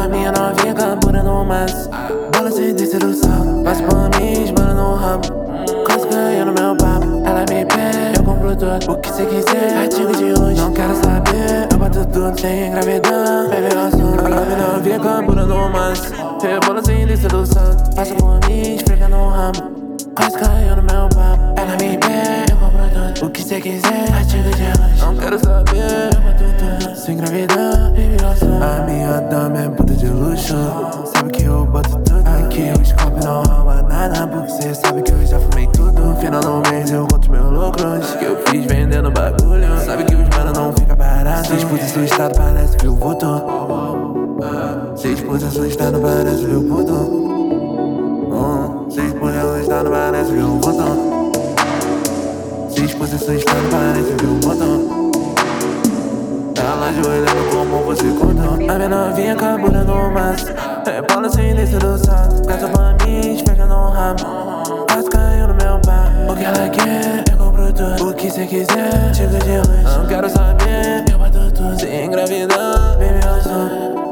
A minha novinha cabura no mas bola sem descer do salto. Passa por mim, esbana no rabo. Quase ganho no meu papo. Ela me pede, eu compro tudo. O que cê quiser, artigo de hoje. Não quero saber, eu bato tudo sem engravidar. Baby, eu sou a minha novinha cabura no mas bola sem descer do salto. Passa por mim, esfrega no rabo. Quase caiu no meu papo. Ela me pede, eu compro tudo. O que cê quiser, artigo de hoje. Não quero saber, eu bato tudo sem engravidar. Baby, eu sou a minha dama é puta de luxo. Sabe que eu boto tudo. Aqui o scope não rouba nada, porque cê sabe que eu já fumei tudo. No final do mês eu conto meu lucro. Antes que eu fiz vendendo bagulho. Sabe que os mano não fica barato. Se expus assustado, parece que eu voto. Se expus assustado, parece que eu voto. Se expus assustado, parece que eu voto. Se expus assustado, parece que eu voto. Ela ajoelhando como você contou. A minha novinha cabura no mas bola sem descer do salto. Casa pra mim, esfrega no rabo. Quase caiu no meu papo. O que ela quer, eu compro tudo. O que cê quiser, chega de lanche. Não quero saber, eu bato tudo sem engravidar. Baby, eu sou